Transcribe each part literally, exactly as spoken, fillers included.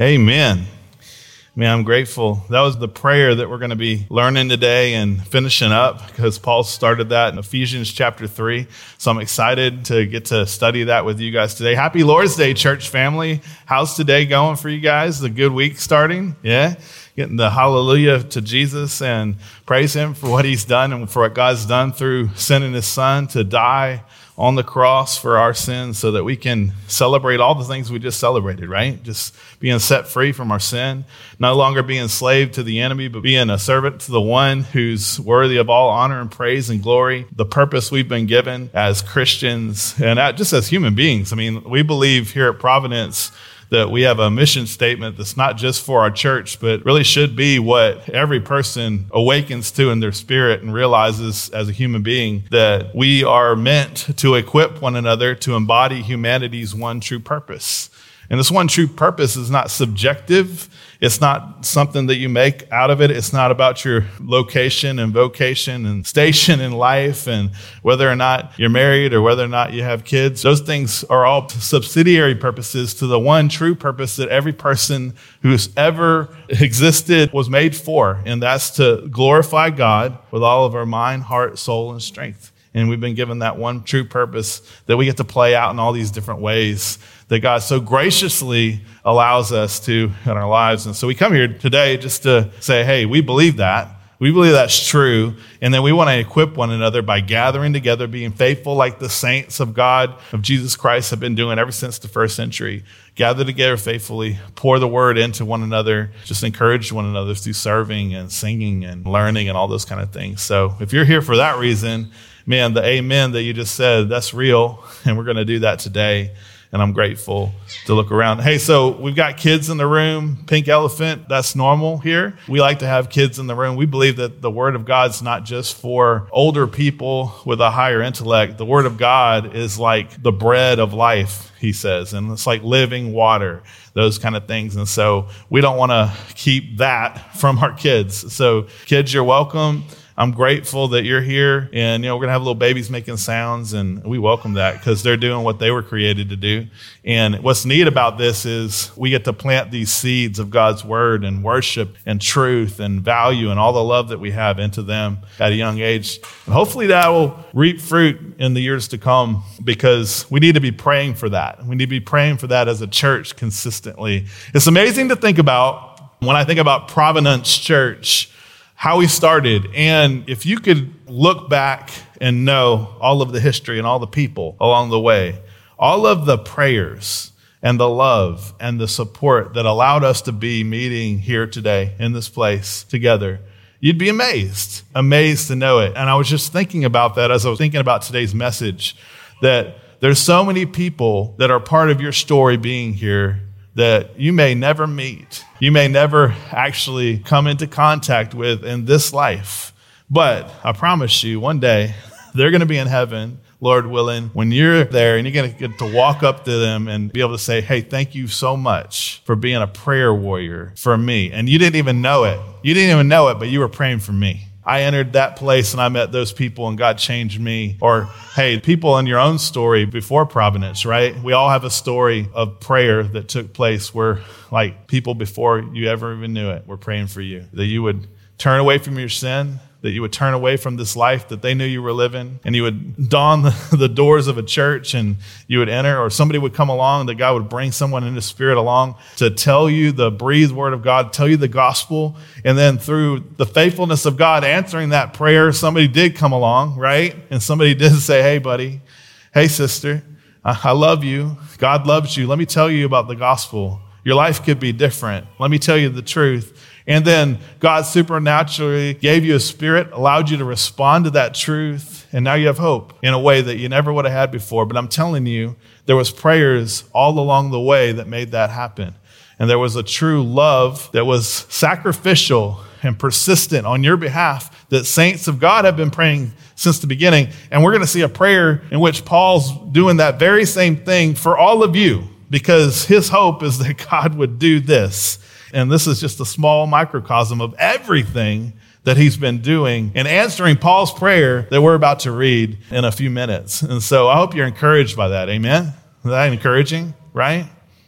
Amen. Man, I'm grateful. That was the prayer that we're going to be learning today and finishing up because Paul started that in Ephesians chapter three. So I'm excited to get to study that with you guys today. Happy Lord's Day, church family. How's today going for you guys? The good week starting? Yeah? Getting the hallelujah to Jesus and praise him for what he's done and for what God's done through sending his son to die on the cross for our sins so that we can celebrate all the things we just celebrated, right? Just being set free from our sin, no longer being enslaved to the enemy, but being a servant to the one who's worthy of all honor and praise and glory, the purpose we've been given as Christians and just as human beings. I mean, we believe here at Providence that we have a mission statement that's not just for our church, but really should be what every person awakens to in their spirit and realizes as a human being that we are meant to equip one another to embody humanity's one true purpose. And this one true purpose is not subjective. It's not something that you make out of it. It's not about your location and vocation and station in life and whether or not you're married or whether or not you have kids. Those things are all subsidiary purposes to the one true purpose that every person who's ever existed was made for, and that's to glorify God with all of our mind, heart, soul, and strength. And we've been given that one true purpose that we get to play out in all these different ways that God so graciously allows us to in our lives. And so we come here today just to say, hey, we believe that. We believe that's true. And then we want to equip one another by gathering together, being faithful like the saints of God, of Jesus Christ, have been doing ever since the first century. Gather together faithfully, pour the word into one another, just encourage one another through serving and singing and learning and all those kind of things. So if you're here for that reason, man, the amen that you just said, that's real. And we're going to do that today. And I'm grateful to look around. Hey, so we've got kids in the room. Pink elephant, that's normal here. We like to have kids in the room. We believe that the Word of God's not just for older people with a higher intellect. The Word of God is like the bread of life, he says, and it's like living water, those kind of things. And so we don't want to keep that from our kids. So kids, you're welcome. I'm grateful that you're here, and you know we're gonna have little babies making sounds, and we welcome that because they're doing what they were created to do. And what's neat about this is we get to plant these seeds of God's word and worship and truth and value and all the love that we have into them at a young age. And hopefully that will reap fruit in the years to come because we need to be praying for that. We need to be praying for that as a church consistently. It's amazing to think about when I think about Providence Church, how we started. And if you could look back and know all of the history and all the people along the way, all of the prayers and the love and the support that allowed us to be meeting here today in this place together, you'd be amazed, amazed to know it. And I was just thinking about that as I was thinking about today's message, that there's so many people that are part of your story being here that you may never meet. You may never actually come into contact with in this life. But I promise you, one day, they're going to be in heaven, Lord willing, when you're there, and you're going to get to walk up to them and be able to say, hey, thank you so much for being a prayer warrior for me. And you didn't even know it. You didn't even know it, but you were praying for me. I entered that place and I met those people and God changed me. Or, hey, people in your own story before Providence, right? We all have a story of prayer that took place where, like, people before you ever even knew it were praying for you, that you would turn away from your sin, that you would turn away from this life that they knew you were living, and you would don the, the doors of a church and you would enter, or somebody would come along, that God would bring someone in the spirit along to tell you the breathed word of God, tell you the gospel, and then through the faithfulness of God answering that prayer, somebody did come along, right? And somebody did say, hey, buddy, hey, sister, I, I love you. God loves you. Let me tell you about the gospel. Your life could be different. Let me tell you the truth. And then God supernaturally gave you a spirit, allowed you to respond to that truth, and now you have hope in a way that you never would have had before. But I'm telling you, there was prayers all along the way that made that happen. And there was a true love that was sacrificial and persistent on your behalf that saints of God have been praying since the beginning. And we're going to see a prayer in which Paul's doing that very same thing for all of you, because his hope is that God would do this. And this is just a small microcosm of everything that he's been doing and answering Paul's prayer that we're about to read in a few minutes. And so I hope you're encouraged by that. Amen? Is that encouraging, right?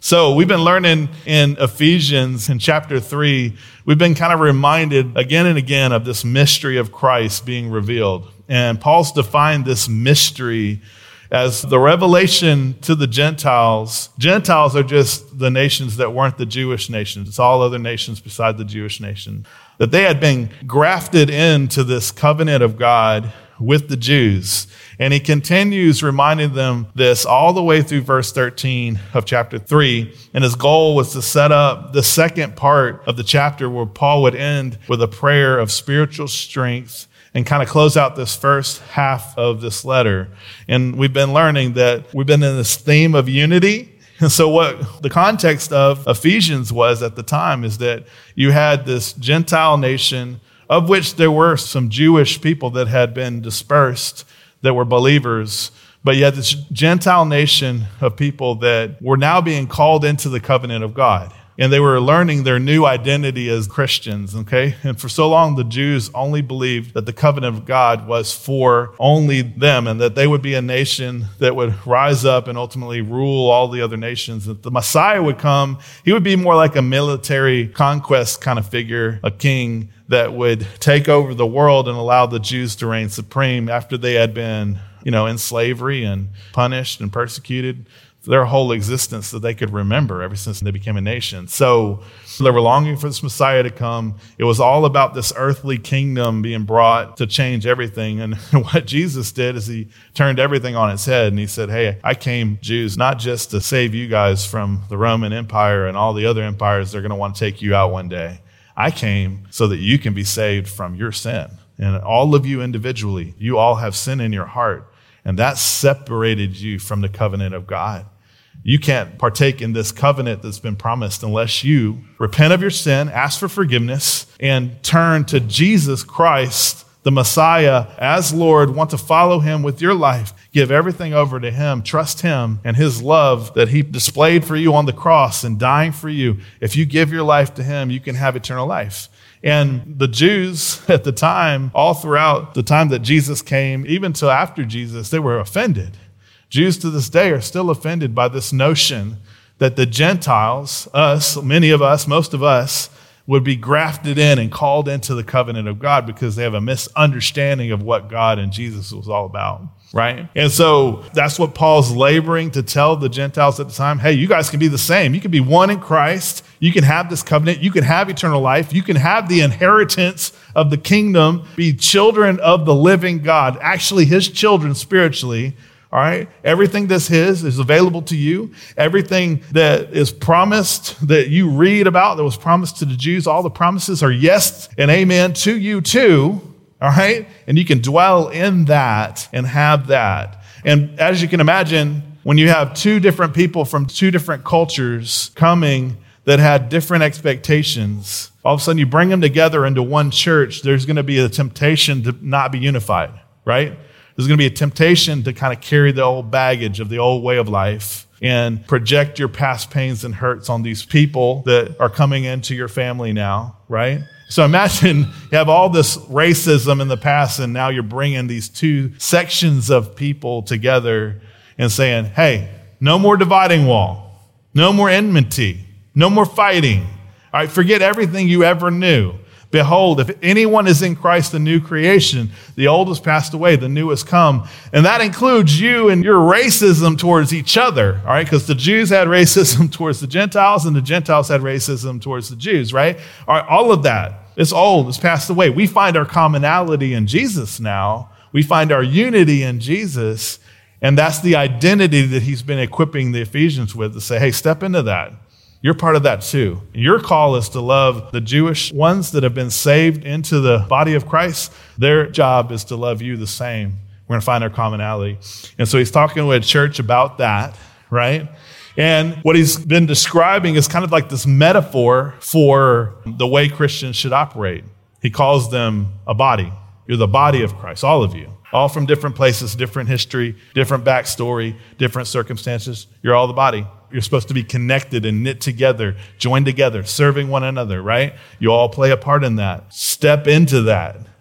So we've been learning in Ephesians in chapter three, we've been kind of reminded again and again of this mystery of Christ being revealed. And Paul's defined this mystery as the revelation to the Gentiles. Gentiles are just the nations that weren't the Jewish nations. It's all other nations beside the Jewish nation. That they had been grafted into this covenant of God with the Jews. And he continues reminding them this all the way through verse thirteen of chapter three. And his goal was to set up the second part of the chapter where Paul would end with a prayer of spiritual strength and kind of close out this first half of this letter. And we've been learning that we've been in this theme of unity. And so what the context of Ephesians was at the time is that you had this Gentile nation, of which there were some Jewish people that had been dispersed that were believers, but you had this Gentile nation of people that were now being called into the covenant of God. And they were learning their new identity as Christians, okay? And for so long, the Jews only believed that the covenant of God was for only them and that they would be a nation that would rise up and ultimately rule all the other nations. That the Messiah would come, he would be more like a military conquest kind of figure, a king that would take over the world and allow the Jews to reign supreme after they had been, you know, in slavery and punished and persecuted their whole existence that they could remember ever since they became a nation. So they were longing for this Messiah to come. It was all about this earthly kingdom being brought to change everything. And what Jesus did is he turned everything on its head and he said, hey, I came, Jews, not just to save you guys from the Roman Empire and all the other empires that are going to want to take you out one day. I came so that you can be saved from your sin. And all of you individually, you all have sin in your heart. And that separated you from the covenant of God. You can't partake in this covenant that's been promised unless you repent of your sin, ask for forgiveness, and turn to Jesus Christ, the Messiah, as Lord, want to follow him with your life, give everything over to him, trust him and his love that he displayed for you on the cross and dying for you. If you give your life to him, you can have eternal life. And the Jews at the time, all throughout the time that Jesus came, even till after Jesus, they were offended. Jews to this day are still offended by this notion that the Gentiles, us, many of us, most of us, would be grafted in and called into the covenant of God because they have a misunderstanding of what God and Jesus was all about, right? And so that's what Paul's laboring to tell the Gentiles at the time. Hey, you guys can be the same. You can be one in Christ. You can have this covenant. You can have eternal life. You can have the inheritance of the kingdom, be children of the living God, actually his children spiritually. All right. Everything that's his is available to you. Everything that is promised that you read about that was promised to the Jews, all the promises are yes and amen to you too. All right. And you can dwell in that and have that. And as you can imagine, when you have two different people from two different cultures coming that had different expectations, all of a sudden you bring them together into one church, there's going to be a temptation to not be unified, right? There's going to be a temptation to kind of carry the old baggage of the old way of life and project your past pains and hurts on these people that are coming into your family now, right? So imagine you have all this racism in the past and now you're bringing these two sections of people together and saying, hey, no more dividing wall, no more enmity, no more fighting. All right, forget everything you ever knew. Behold, if anyone is in Christ, a new creation, the old has passed away, the new has come. And that includes you and your racism towards each other, all right? Because the Jews had racism towards the Gentiles and the Gentiles had racism towards the Jews, right? All right, all of that. It's old, it's passed away. We find our commonality in Jesus now. We find our unity in Jesus. And that's the identity that he's been equipping the Ephesians with to say, hey, step into that. You're part of that too. Your call is to love the Jewish ones that have been saved into the body of Christ. Their job is to love you the same. We're going to find our commonality. And so he's talking with a church about that, right? And what he's been describing is kind of like this metaphor for the way Christians should operate. He calls them a body. You're the body of Christ, all of you. All from different places, different history, different backstory, different circumstances. You're all the body. You're supposed to be connected and knit together, joined together, serving one another, right? You all play a part in that. Step into that.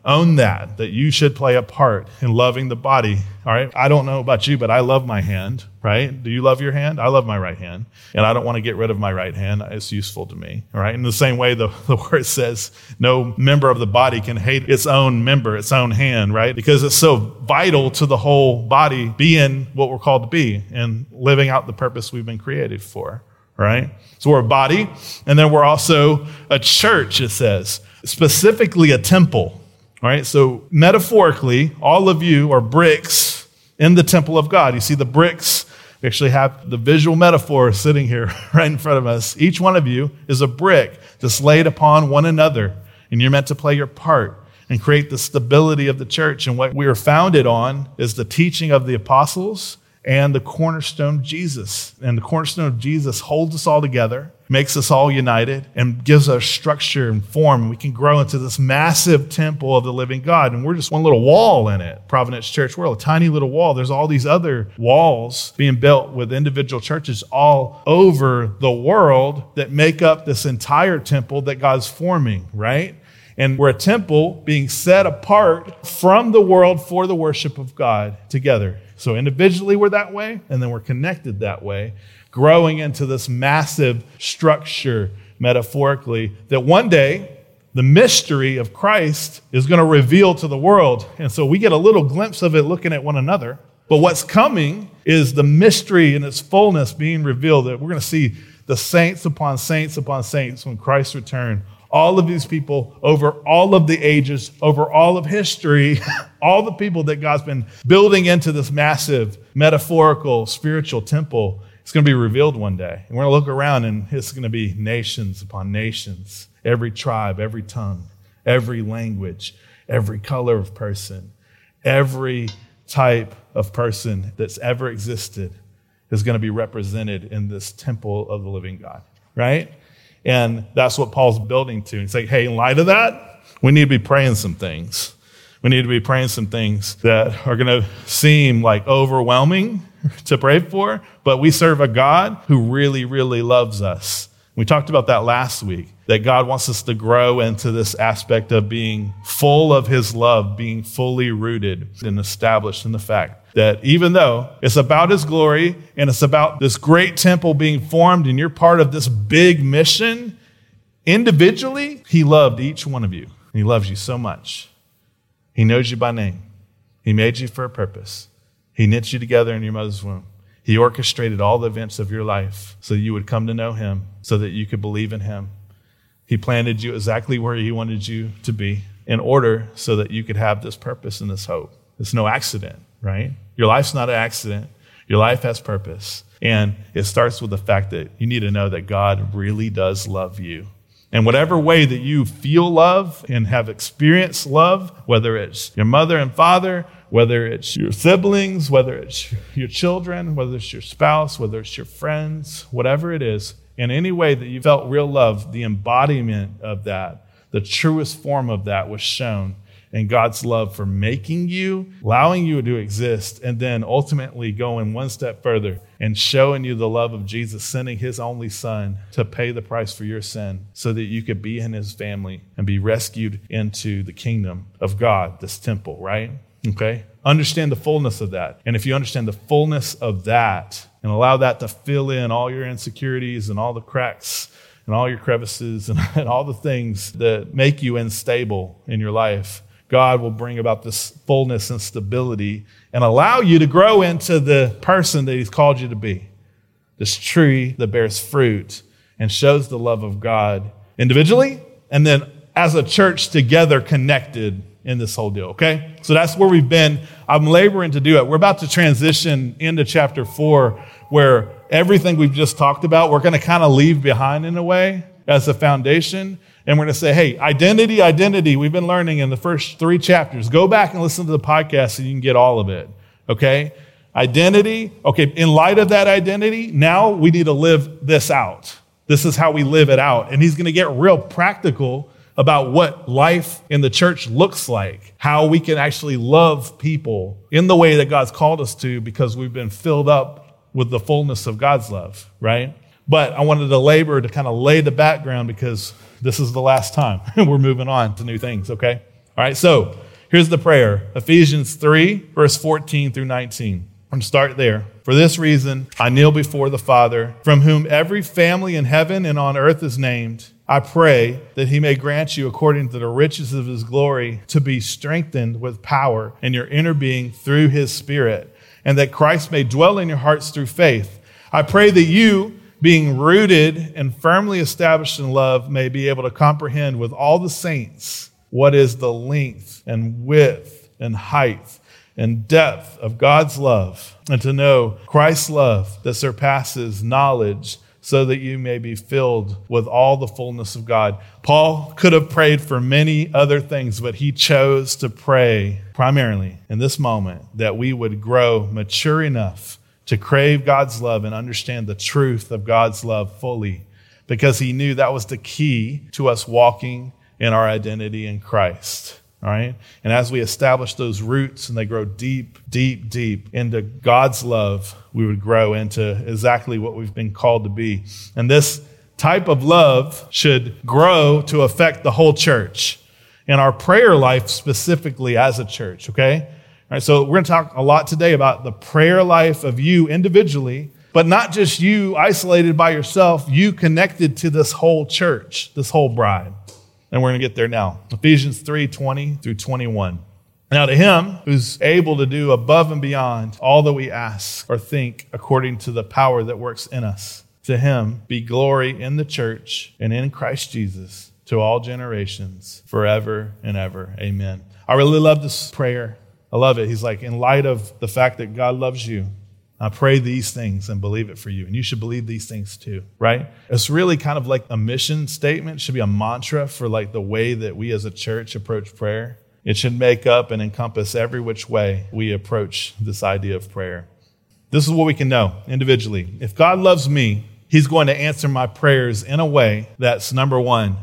Own that, that you should play a part in loving the body, all right? I don't know about you, but I love my hand, right? Do you love your hand? I love my right hand, and I don't want to get rid of my right hand. It's useful to me, all right? In the same way, the, the word says no member of the body can hate its own member, its own hand, right? Because it's so vital to the whole body being what we're called to be and living out the purpose we've been created for, right? So we're a body, and then we're also a church, it says, specifically a temple. All right, so metaphorically, all of you are bricks in the temple of God. You see the bricks, we actually have the visual metaphor sitting here right in front of us. Each one of you is a brick that's laid upon one another, and you're meant to play your part and create the stability of the church. And what we are founded on is the teaching of the apostles and the cornerstone of Jesus. And the cornerstone of Jesus holds us all together, makes us all united, and gives us structure and form. And we can grow into this massive temple of the living God. And we're just one little wall in it, Providence Church. We're a tiny little wall. There's all these other walls being built with individual churches all over the world that make up this entire temple that God's forming, right? And we're a temple being set apart from the world for the worship of God together. So individually we're that way, and then we're connected that way, growing into this massive structure, metaphorically, that one day the mystery of Christ is going to reveal to the world. And so we get a little glimpse of it looking at one another. But what's coming is the mystery in its fullness being revealed, that we're going to see the saints upon saints upon saints when Christ returns. All of these people over all of the ages, over all of history, all the people that God's been building into this massive metaphorical spiritual temple, it's going to be revealed one day. And we're going to look around, and it's going to be nations upon nations, every tribe, every tongue, every language, every color of person, every type of person that's ever existed is going to be represented in this temple of the living God, right? And that's what Paul's building to. He's like, hey, in light of that, we need to be praying some things. We need to be praying some things that are going to seem like overwhelming to pray for, but we serve a God who really, really loves us. We talked about that last week, that God wants us to grow into this aspect of being full of his love, being fully rooted and established in the fact that even though it's about his glory and it's about this great temple being formed and you're part of this big mission, individually, he loved each one of you. And he loves you so much. He knows you by name. He made you for a purpose. He knit you together in your mother's womb. He orchestrated all the events of your life so you would come to know him, so that you could believe in him. He planted you exactly where he wanted you to be in order so that you could have this purpose and this hope. It's no accident, right? Your life's not an accident. Your life has purpose. And it starts with the fact that you need to know that God really does love you. And whatever way that you feel love and have experienced love, whether it's your mother and father, whether it's your siblings, whether it's your children, whether it's your spouse, whether it's your friends, whatever it is, in any way that you felt real love, the embodiment of that, the truest form of that was shown in God's love for making you, allowing you to exist, and then ultimately going one step further and showing you the love of Jesus, sending his only son to pay the price for your sin so that you could be in his family and be rescued into the kingdom of God, this temple, right? Okay? Understand the fullness of that. And if you understand the fullness of that and allow that to fill in all your insecurities and all the cracks and all your crevices and, and all the things that make you unstable in your life, God will bring about this fullness and stability and allow you to grow into the person that he's called you to be. This tree that bears fruit and shows the love of God individually and then as a church together connected in this whole deal, okay? So that's where we've been. I'm laboring to do it. We're about to transition into chapter four where everything we've just talked about, we're going to kind of leave behind in a way as a foundation. And we're going to say, hey, identity, identity. We've been learning in the first three chapters. Go back and listen to the podcast so you can get all of it, okay? Identity. Okay, in light of that identity, now we need to live this out. This is how we live it out. And he's going to get real practical about what life in the church looks like, how we can actually love people in the way that God's called us to because we've been filled up with the fullness of God's love, right? But I wanted to labor to kind of lay the background because this is the last time. We're moving on to new things, okay? All right, so here's the prayer. Ephesians three, verse fourteen through nineteen. I'm going to start there. For this reason, I kneel before the Father, from whom every family in heaven and on earth is named. I pray that he may grant you, according to the riches of his glory, to be strengthened with power in your inner being through his Spirit, and that Christ may dwell in your hearts through faith. I pray that you, being rooted and firmly established in love, may be able to comprehend with all the saints what is the length and width and height and depth of God's love, and to know Christ's love that surpasses knowledge, so that you may be filled with all the fullness of God. Paul could have prayed for many other things, but he chose to pray primarily in this moment that we would grow mature enough to crave God's love and understand the truth of God's love fully, because he knew that was the key to us walking in our identity in Christ. All right. And as we establish those roots and they grow deep, deep, deep into God's love, we would grow into exactly what we've been called to be. And this type of love should grow to affect the whole church and our prayer life specifically as a church. Okay. All right. So we're going to talk a lot today about the prayer life of you individually, but not just you isolated by yourself, you connected to this whole church, this whole bride. And we're going to get there now. Ephesians three, twenty through twenty-one. Now to him who's able to do above and beyond all that we ask or think according to the power that works in us, to him be glory in the church and in Christ Jesus to all generations forever and ever. Amen. I really love this prayer. I love it. He's like, in light of the fact that God loves you, I pray these things and believe it for you. And you should believe these things too, right? It's really kind of like a mission statement. It should be a mantra for like the way that we as a church approach prayer. It should make up and encompass every which way we approach this idea of prayer. This is what we can know individually. If God loves me, he's going to answer my prayers in a way that's, number one,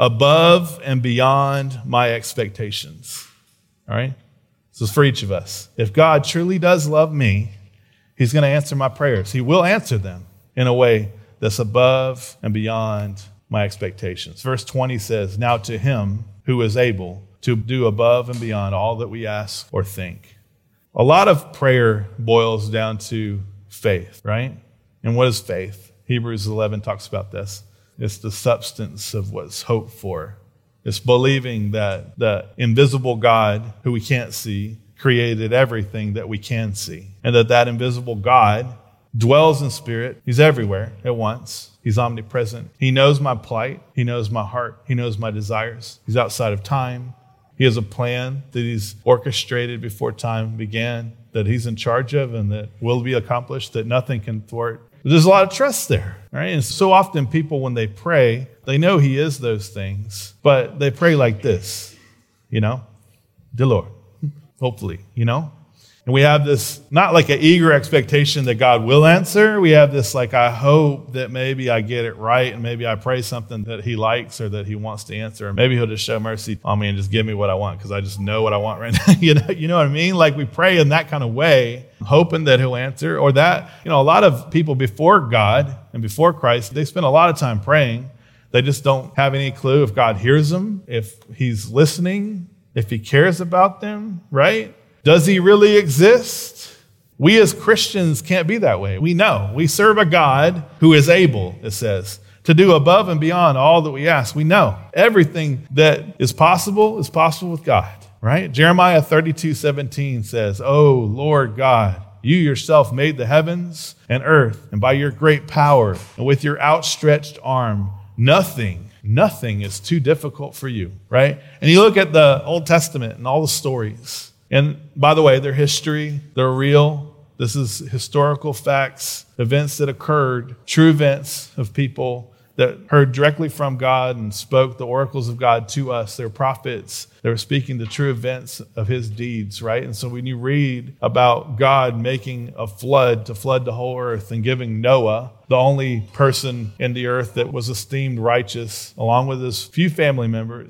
above and beyond my expectations. All right? This is for each of us. If God truly does love me, he's going to answer my prayers. He will answer them in a way that's above and beyond my expectations. Verse twenty says, now to him who is able to do above and beyond all that we ask or think. A lot of prayer boils down to faith, right? And what is faith? Hebrews eleven talks about this. It's the substance of what's hoped for. It's believing that the invisible God, who we can't see, created everything that we can see, and that that invisible God dwells in spirit. He's everywhere at once. He's omnipresent. He knows my plight. He knows my heart. He knows my desires. He's outside of time. He has a plan that he's orchestrated before time began, that he's in charge of and that will be accomplished, that nothing can thwart. There's a lot of trust there, right? And so often people, when they pray, they know he is those things, but they pray like this, you know, dear Lord, hopefully, you know? And we have this, not like an eager expectation that God will answer. We have this like, I hope that maybe I get it right and maybe I pray something that he likes or that he wants to answer. Or maybe he'll just show mercy on me and just give me what I want because I just know what I want right now. you know, you know what I mean? Like we pray in that kind of way, hoping that he'll answer. Or that, you know, a lot of people before God and before Christ, they spend a lot of time praying. They just don't have any clue if God hears them, if he's listening, if he cares about them, right? Does he really exist? We as Christians can't be that way. We know. We serve a God who is able, it says, to do above and beyond all that we ask. We know everything that is possible is possible with God, right? Jeremiah thirty-two seventeen says, "Oh, Lord God, you yourself made the heavens and earth, and by your great power and with your outstretched arm, nothing Nothing is too difficult for you," right? And you look at the Old Testament and all the stories. And by the way, they're history. They're real. This is historical facts, events that occurred, true events of people that heard directly from God and spoke the oracles of God to us. They're prophets. They were speaking the true events of his deeds, right? And so when you read about God making a flood to flood the whole earth and giving Noah, the only person in the earth that was esteemed righteous, along with his few family members,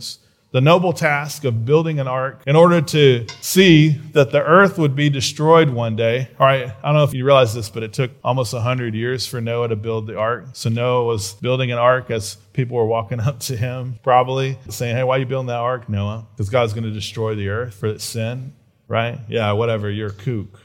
the noble task of building an ark in order to see that the earth would be destroyed one day. All right, I don't know if you realize this, but it took almost one hundred years for Noah to build the ark. So Noah was building an ark as people were walking up to him, probably saying, hey, why are you building that ark, Noah? Because God's going to destroy the earth for its sin, right? Yeah, whatever, you're a kook,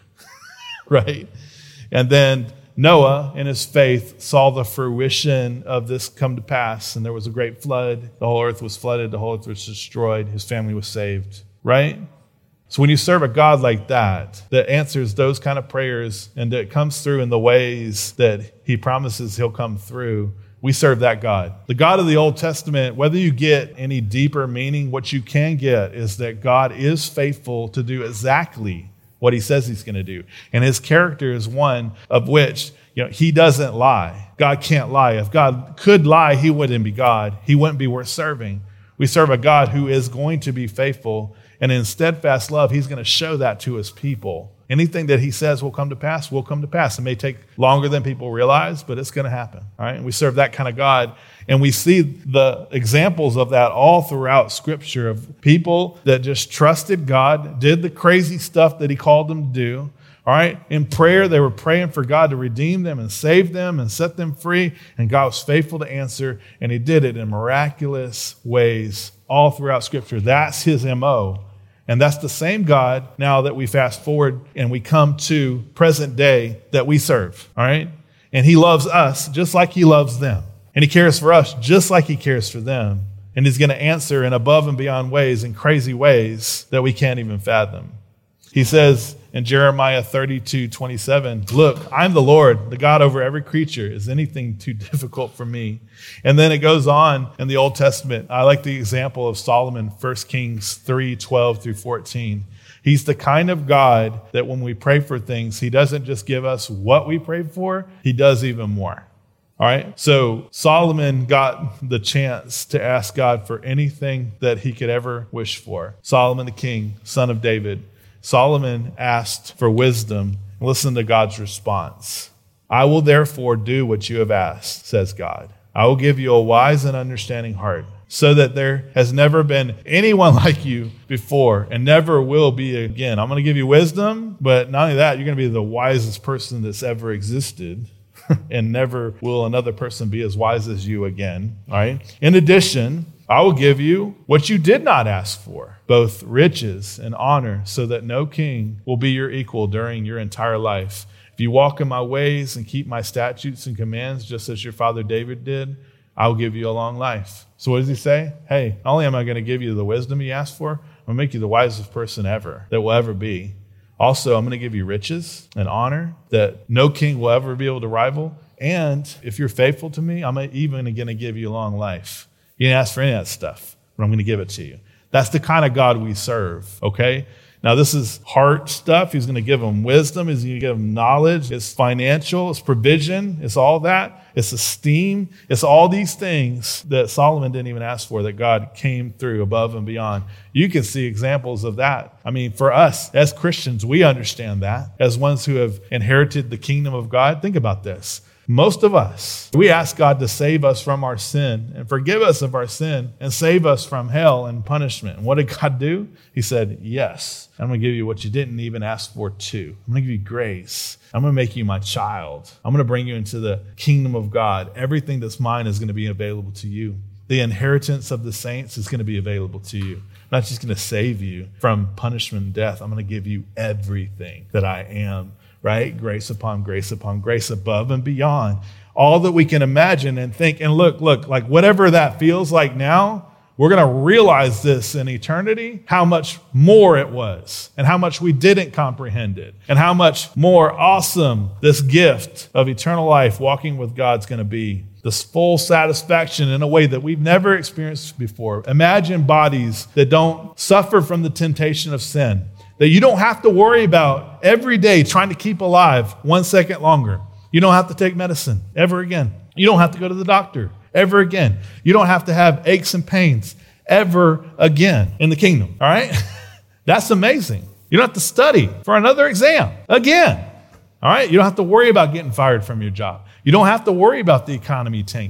right? And then Noah, in his faith, saw the fruition of this come to pass, and there was a great flood. The whole earth was flooded. The whole earth was destroyed. His family was saved, right? So when you serve a God like that, that answers those kind of prayers and that comes through in the ways that he promises he'll come through, we serve that God. The God of the Old Testament, whether you get any deeper meaning, what you can get is that God is faithful to do exactly what he says he's going to do. And his character is one of which, you know, he doesn't lie. God can't lie. If God could lie, he wouldn't be God. He wouldn't be worth serving. We serve a God who is going to be faithful. And in steadfast love, he's going to show that to his people. Anything that he says will come to pass, will come to pass. It may take longer than people realize, but it's going to happen. All right. And we serve that kind of God. And we see the examples of that all throughout Scripture of people that just trusted God, did the crazy stuff that he called them to do. All right. In prayer, they were praying for God to redeem them and save them and set them free. And God was faithful to answer. And he did it in miraculous ways all throughout Scripture. That's his M O. And that's the same God now that we fast forward and we come to present day that we serve. All right. And he loves us just like he loves them. And he cares for us just like he cares for them. And he's going to answer in above and beyond ways, in crazy ways that we can't even fathom. He says in Jeremiah thirty-two twenty-seven, look, I'm the Lord, the God over every creature. Is anything too difficult for me? And then it goes on in the Old Testament. I like the example of Solomon, First Kings three twelve through fourteen. He's the kind of God that when we pray for things, he doesn't just give us what we prayed for, he does even more. All right. So Solomon got the chance to ask God for anything that he could ever wish for. Solomon the king, son of David. Solomon asked for wisdom. Listen to God's response. I will therefore do what you have asked, says God. I will give you a wise and understanding heart, so that there has never been anyone like you before and never will be again. I'm going to give you wisdom, but not only that, you're going to be the wisest person that's ever existed. And never will another person be as wise as you again. All right. In addition, I will give you what you did not ask for, both riches and honor, so that no king will be your equal during your entire life. If you walk in my ways and keep my statutes and commands, just as your father David did, I will give you a long life. So what does he say? Hey, not only am I going to give you the wisdom you asked for, I'm going to make you the wisest person ever that will ever be. Also, I'm going to give you riches and honor that no king will ever be able to rival. And if you're faithful to me, I'm even going to give you a long life. You didn't ask for any of that stuff, but I'm going to give it to you. That's the kind of God we serve, okay? Now, this is heart stuff. He's going to give them wisdom. He's going to give them knowledge. It's financial. It's provision. It's all that. It's esteem. It's all these things that Solomon didn't even ask for, that God came through above and beyond. You can see examples of that. I mean, for us as Christians, we understand that. As ones who have inherited the kingdom of God, think about this. Most of us, we ask God to save us from our sin and forgive us of our sin and save us from hell and punishment. And what did God do? He said, yes, I'm going to give you what you didn't even ask for too. I'm going to give you grace. I'm going to make you my child. I'm going to bring you into the kingdom of God. Everything that's mine is going to be available to you. The inheritance of the saints is going to be available to you. I'm not just going to save you from punishment and death. I'm going to give you everything that I am. Right? Grace upon grace upon grace, above and beyond. All that we can imagine and think. And look, look, like whatever that feels like now, we're going to realize this in eternity, how much more it was and how much we didn't comprehend it and how much more awesome this gift of eternal life, walking with God's going to be. This full satisfaction in a way that we've never experienced before. Imagine bodies that don't suffer from the temptation of sin, that you don't have to worry about every day trying to keep alive one second longer. You don't have to take medicine ever again. You don't have to go to the doctor ever again. You don't have to have aches and pains ever again in the kingdom. All right? That's amazing. You don't have to study for another exam again. All right? You don't have to worry about getting fired from your job. You don't have to worry about the economy tanking.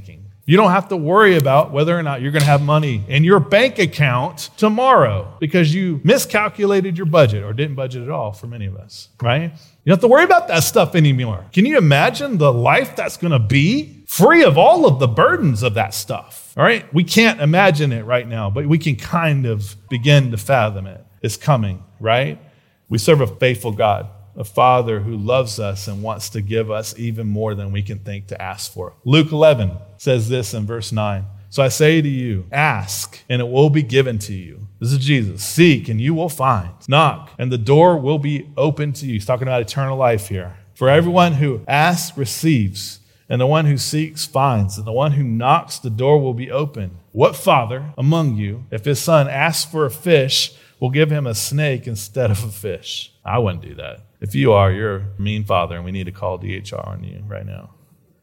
You don't have to worry about whether or not you're going to have money in your bank account tomorrow because you miscalculated your budget or didn't budget at all for many of us, right? You don't have to worry about that stuff anymore. Can you imagine the life that's going to be free of all of the burdens of that stuff? All right? We can't imagine it right now, but we can kind of begin to fathom it. It's coming, right? We serve a faithful God, a Father who loves us and wants to give us even more than we can think to ask for. Luke eleven says this in verse nine. So I say to you, ask, and it will be given to you. This is Jesus. Seek, and you will find. Knock, and the door will be open to you. He's talking about eternal life here. For everyone who asks receives, and the one who seeks finds, and the one who knocks, the door will be open. What father among you, if his son asks for a fish, will give him a snake instead of a fish? I wouldn't do that. If you are, you're a mean father, and we need to call D H R on you right now.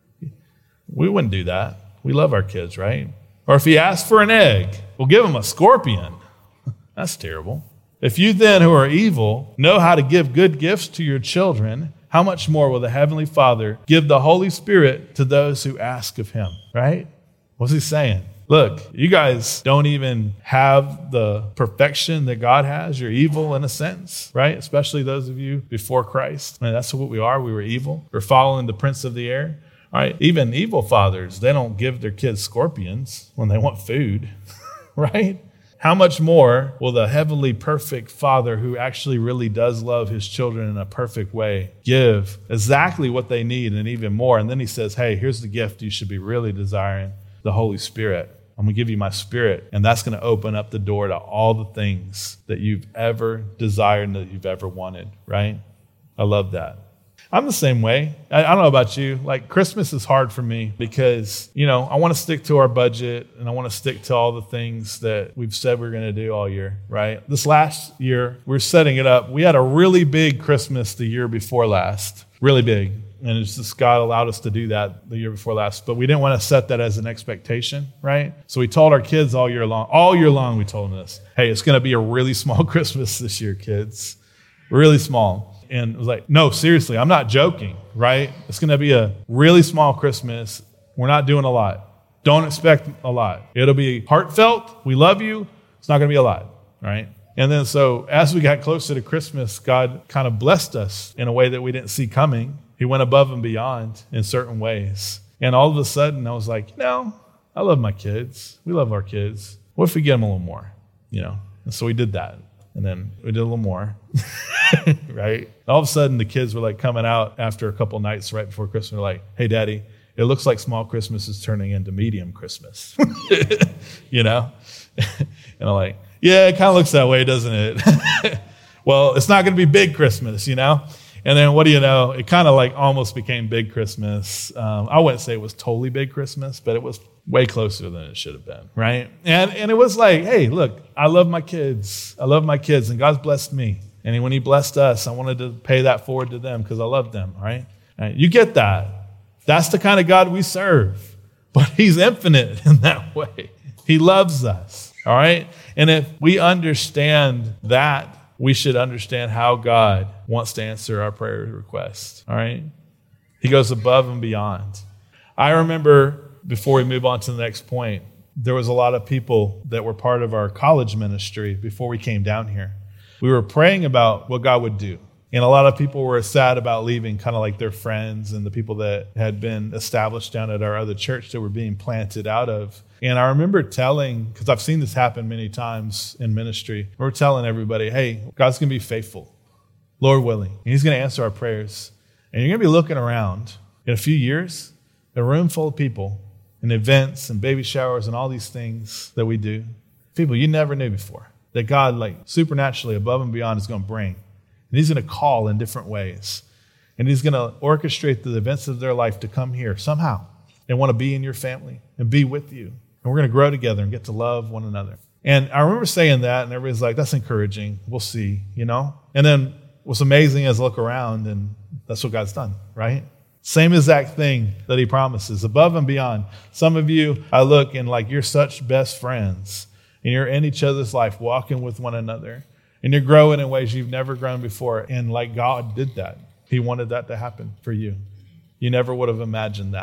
We wouldn't do that. We love our kids, right? Or if he asks for an egg, we'll give him a scorpion. That's terrible. If you then, who are evil, know how to give good gifts to your children, how much more will the Heavenly Father give the Holy Spirit to those who ask of him, right? What's he saying? Look, you guys don't even have the perfection that God has. You're evil in a sense, right? Especially those of you before Christ. I mean, that's what we are. We were evil. We're following the prince of the air. All right, even evil fathers, they don't give their kids scorpions when they want food, right? How much more will the heavenly perfect Father who actually really does love his children in a perfect way give exactly what they need and even more? And then he says, hey, here's the gift you should be really desiring, the Holy Spirit. I'm going to give you my Spirit, and that's going to open up the door to all the things that you've ever desired and that you've ever wanted, right? I love that. I'm the same way. I, I don't know about you. Like, Christmas is hard for me because, you know, I want to stick to our budget and I want to stick to all the things that we've said we're going to do all year, right? This last year, we we're setting it up. We had a really big Christmas the year before last, really big. And it's just God allowed us to do that the year before last. But we didn't want to set that as an expectation, right? So we told our kids all year long, all year long we told them this. Hey, it's going to be a really small Christmas this year, kids. Really small. And it was like, no, seriously, I'm not joking, right? It's going to be a really small Christmas. We're not doing a lot. Don't expect a lot. It'll be heartfelt. We love you. It's not going to be a lot, right? And then so as we got closer to Christmas, God kind of blessed us in a way that we didn't see coming. He went above and beyond in certain ways. And all of a sudden, I was like, you know, I love my kids. We love our kids. What if we get them a little more, you know? And so we did that. And then we did a little more, right? All of a sudden, the kids were like coming out after a couple nights right before Christmas. They're like, hey, Daddy, it looks like small Christmas is turning into medium Christmas, you know? And I'm like, yeah, it kind of looks that way, doesn't it? Well, it's not going to be big Christmas, you know? And then what do you know? It kind of like almost became big Christmas. Um, I wouldn't say it was totally big Christmas, but it was way closer than it should have been, right? And and it was like, hey, look, I love my kids. I love my kids, and God's blessed me. And when he blessed us, I wanted to pay that forward to them because I love them, right? right? You get that. That's the kind of God we serve. But he's infinite in that way. He loves us, all right? And if we understand that, we should understand how God wants to answer our prayer requests, all right? He goes above and beyond. I remember before we move on to the next point, there was a lot of people that were part of our college ministry before we came down here. We were praying about what God would do. And a lot of people were sad about leaving, kind of like their friends and the people that had been established down at our other church that were being planted out of. And I remember telling, because I've seen this happen many times in ministry, we're telling everybody, hey, God's going to be faithful, Lord willing. And he's going to answer our prayers. And you're going to be looking around in a few years, a room full of people and events and baby showers and all these things that we do. People you never knew before that God, like supernaturally above and beyond, is going to bring. And he's going to call in different ways. And he's going to orchestrate the events of their life to come here somehow and want to be in your family and be with you. And we're going to grow together and get to love one another. And I remember saying that, and everybody's like, that's encouraging. We'll see, you know? And then what's amazing is look around, and that's what God's done, right? Same exact thing that he promises, above and beyond. Some of you, I look and like you're such best friends, and you're in each other's life, walking with one another. And you're growing in ways you've never grown before. And like God did that. He wanted that to happen for you. You never would have imagined that.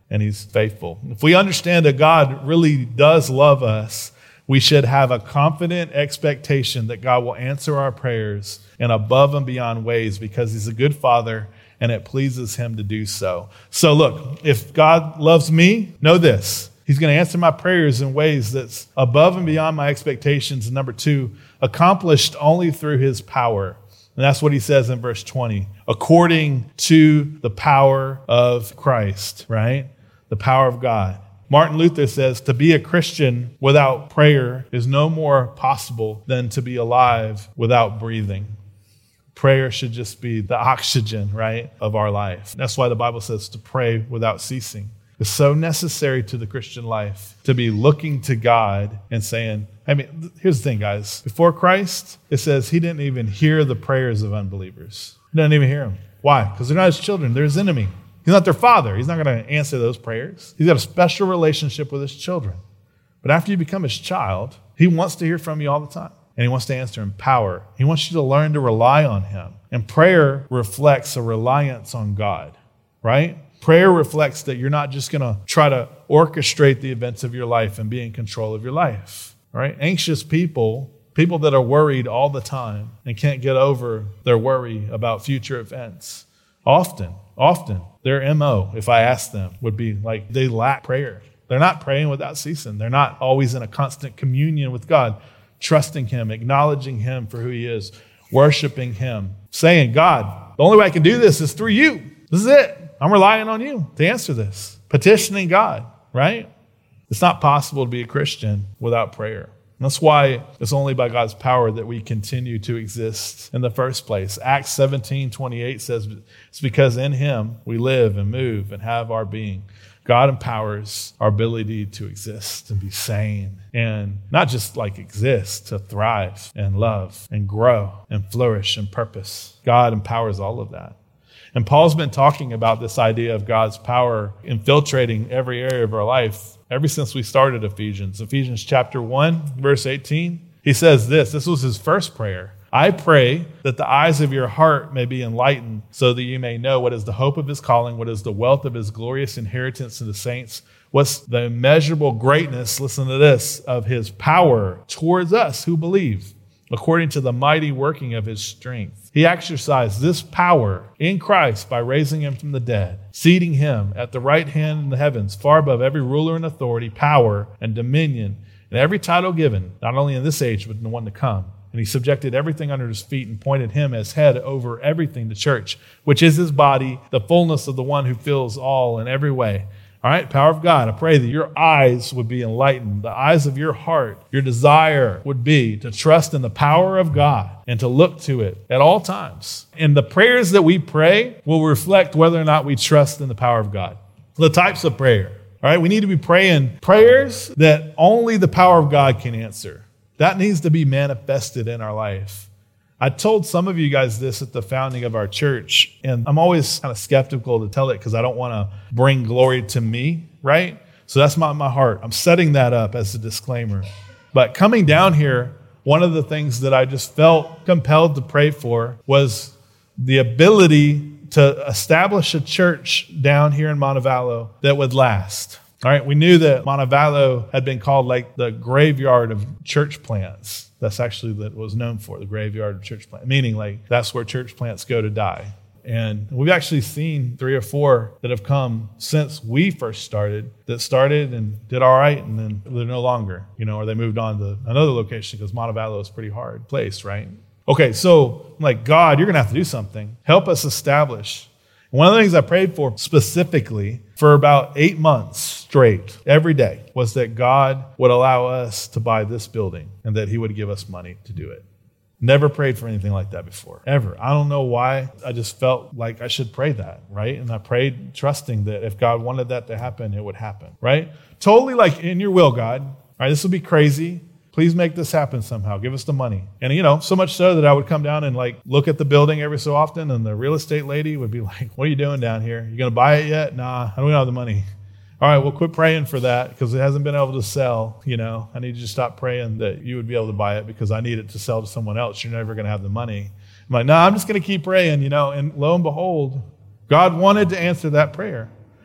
and he's faithful. If we understand that God really does love us, we should have a confident expectation that God will answer our prayers in above and beyond ways because he's a good father and it pleases him to do so. So look, if God loves me, know this. He's going to answer my prayers in ways that's above and beyond my expectations. And number two, accomplished only through his power. And that's what he says in verse twenty, according to the power of Christ, right? The power of God. Martin Luther says, to be a Christian without prayer is no more possible than to be alive without breathing. Prayer should just be the oxygen, right, of our life. That's why the Bible says to pray without ceasing. It's so necessary to the Christian life to be looking to God and saying, I mean, here's the thing, guys. Before Christ, it says he didn't even hear the prayers of unbelievers. He didn't even hear them. Why? Because they're not his children. They're his enemy. He's not their father. He's not going to answer those prayers. He's got a special relationship with his children. But after you become his child, he wants to hear from you all the time. And he wants to answer in power. He wants you to learn to rely on him. And prayer reflects a reliance on God, right? Prayer reflects that you're not just going to try to orchestrate the events of your life and be in control of your life, right? Anxious people, people that are worried all the time and can't get over their worry about future events, often, often their M O, if I ask them, would be like they lack prayer. They're not praying without ceasing. They're not always in a constant communion with God, trusting him, acknowledging him for who he is, worshiping him, saying, God, the only way I can do this is through you. This is it. I'm relying on you to answer this. Petitioning God, right? It's not possible to be a Christian without prayer. That's why it's only by God's power that we continue to exist in the first place. Acts seventeen twenty-eight says it's because in him we live and move and have our being. God empowers our ability to exist and be sane and not just like exist, to thrive and love and grow and flourish and purpose. God empowers all of that. And Paul's been talking about this idea of God's power infiltrating every area of our life ever since we started Ephesians. Ephesians chapter one, verse eighteen, he says this. This was his first prayer. I pray that the eyes of your heart may be enlightened so that you may know what is the hope of his calling, what is the wealth of his glorious inheritance in the saints, what's the immeasurable greatness, listen to this, of his power towards us who believe, according to the mighty working of his strength. He exercised this power in Christ by raising him from the dead, seating him at the right hand in the heavens, far above every ruler and authority, power and dominion, and every title given, not only in this age, but in the one to come. And he subjected everything under his feet and appointed him as head over everything, the church, which is his body, the fullness of the one who fills all in every way. All right, power of God, I pray that your eyes would be enlightened. The eyes of your heart, your desire would be to trust in the power of God and to look to it at all times. And the prayers that we pray will reflect whether or not we trust in the power of God. The types of prayer, all right, we need to be praying prayers that only the power of God can answer. That needs to be manifested in our life. I told some of you guys this at the founding of our church, and I'm always kind of skeptical to tell it because I don't want to bring glory to me, right? So that's not my heart. I'm setting that up as a disclaimer. But coming down here, one of the things that I just felt compelled to pray for was the ability to establish a church down here in Montevallo that would last. All right, we knew that Montevallo had been called like the graveyard of church plants. That's actually what it was known for, the graveyard of church plants, meaning like that's where church plants go to die. And we've actually seen three or four that have come since we first started, that started and did all right, and then they're no longer, you know, or they moved on to another location because Montevallo is a pretty hard place, right? Okay, so I'm like, God, you're going to have to do something. Help us establish. One of the things I prayed for specifically for about eight months straight, every day, was that God would allow us to buy this building and that he would give us money to do it. Never prayed for anything like that before, ever. I don't know why. I just felt like I should pray that, right? And I prayed trusting that if God wanted that to happen, it would happen, right? Totally like in your will, God. All right, this will be crazy. Please make this happen somehow. Give us the money. And, you know, so much so that I would come down and, like, look at the building every so often, and the real estate lady would be like, what are you doing down here? You going to buy it yet? Nah, I don't have the money. All right, well, quit praying for that because it hasn't been able to sell. You know, I need you to stop praying that you would be able to buy it because I need it to sell to someone else. You're never going to have the money. I'm like, no, nah, I'm just going to keep praying, you know. And lo and behold, God wanted to answer that prayer.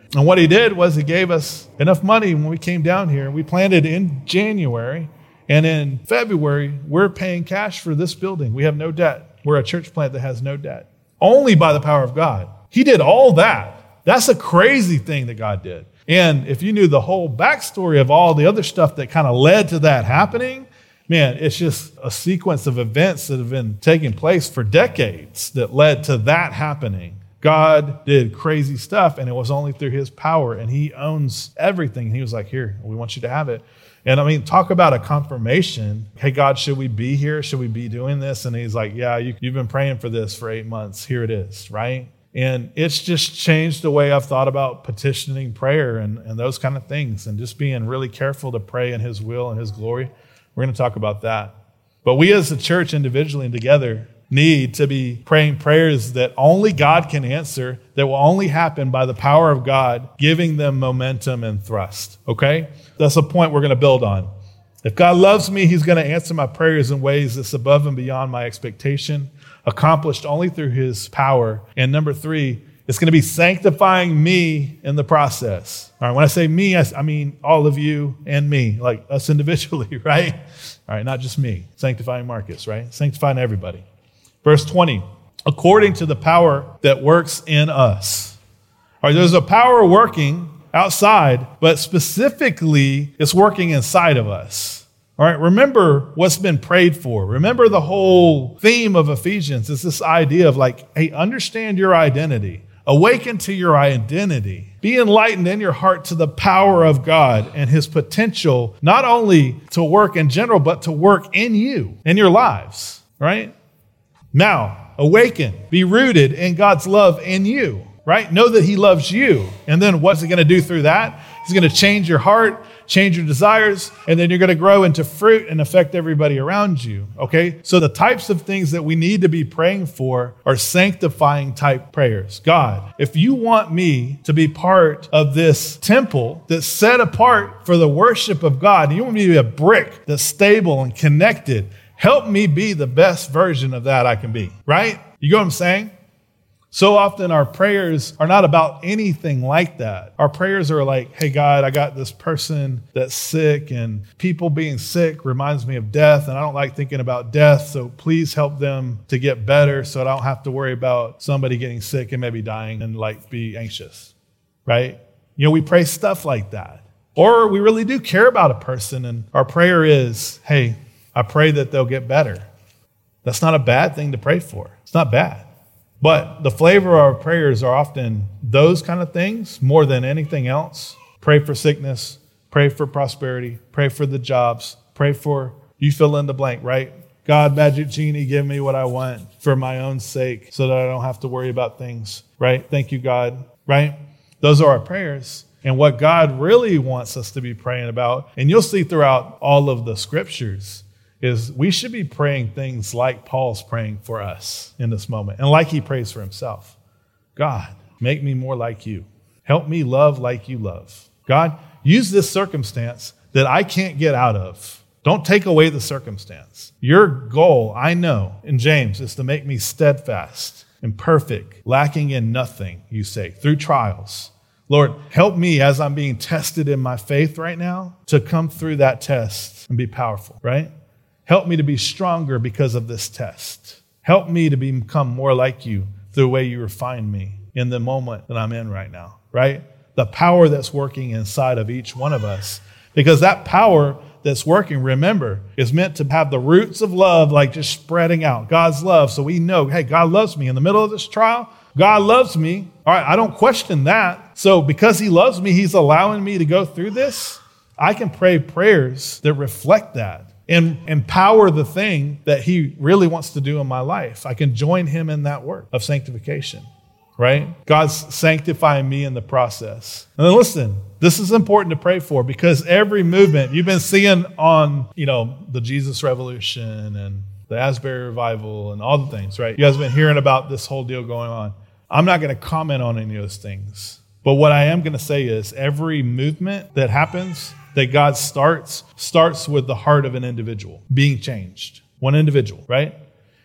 And what he did was he gave us enough money when we came down here. We planted in January, and in February, we're paying cash for this building. We have no debt. We're a church plant that has no debt. Only by the power of God. He did all that. That's a crazy thing that God did. And if you knew the whole backstory of all the other stuff that kind of led to that happening, man, it's just a sequence of events that have been taking place for decades that led to that happening. God did crazy stuff, and it was only through his power, and he owns everything. And he was like, here, we want you to have it. And I mean, talk about a confirmation. Hey, God, should we be here? Should we be doing this? And he's like, yeah, you, you've been praying for this for eight months. Here it is, right? And it's just changed the way I've thought about petitioning prayer and, and those kind of things, and just being really careful to pray in his will and his glory. We're going to talk about that. But we as a church individually and together need to be praying prayers that only God can answer, that will only happen by the power of God, giving them momentum and thrust, okay? That's a point we're going to build on. If God loves me, he's going to answer my prayers in ways that's above and beyond my expectation, accomplished only through his power. And number three, it's going to be sanctifying me in the process. All right, when I say me, I, I mean all of you and me, like us individually, right? All right, not just me. Sanctifying Marcus, right? Sanctifying everybody. Verse twenty, according to the power that works in us. All right, there's a power working outside, but specifically it's working inside of us. All right, remember what's been prayed for. Remember the whole theme of Ephesians is this idea of like, hey, understand your identity. Awaken to your identity. Be enlightened in your heart to the power of God and his potential, not only to work in general, but to work in you, in your lives, right? Now, awaken, be rooted in God's love in you, right? Know that he loves you. And then what's he going to do through that? He's going to change your heart, change your desires, and then you're going to grow into fruit and affect everybody around you, okay? So the types of things that we need to be praying for are sanctifying type prayers. God, if you want me to be part of this temple that's set apart for the worship of God, and you want me to be a brick that's stable and connected, help me be the best version of that I can be, right? You get what I'm saying? So often our prayers are not about anything like that. Our prayers are like, hey, God, I got this person that's sick, and people being sick reminds me of death, and I don't like thinking about death, so please help them to get better so I don't have to worry about somebody getting sick and maybe dying and like be anxious, right? You know, we pray stuff like that. Or we really do care about a person, and our prayer is, hey, I pray that they'll get better. That's not a bad thing to pray for. It's not bad. But the flavor of our prayers are often those kind of things more than anything else. Pray for sickness, pray for prosperity, pray for the jobs, pray for, you fill in the blank, right? God, magic genie, give me what I want for my own sake so that I don't have to worry about things, right? Thank you, God, right? Those are our prayers. And what God really wants us to be praying about, and you'll see throughout all of the scriptures, is we should be praying things like Paul's praying for us in this moment, and like he prays for himself. God, make me more like you. Help me love like you love. God, use this circumstance that I can't get out of. Don't take away the circumstance. Your goal, I know, in James, is to make me steadfast and perfect, lacking in nothing, you say, through trials. Lord, help me as I'm being tested in my faith right now to come through that test and be powerful, right? Help me to be stronger because of this test. Help me to become more like you through the way you refine me in the moment that I'm in right now, right? The power that's working inside of each one of us. Because that power that's working, remember, is meant to have the roots of love like just spreading out. God's love. So we know, hey, God loves me. In the middle of this trial, God loves me. All right, I don't question that. So because he loves me, he's allowing me to go through this. I can pray prayers that reflect that and empower the thing that he really wants to do in my life. I can join him in that work of sanctification, right? God's sanctifying me in the process. And then listen, this is important to pray for because every movement you've been seeing on, you know, the Jesus Revolution and the Asbury Revival and all the things, right? You guys have been hearing about this whole deal going on. I'm not going to comment on any of those things. But what I am going to say is every movement that happens that God starts, starts with the heart of an individual being changed. One individual, right?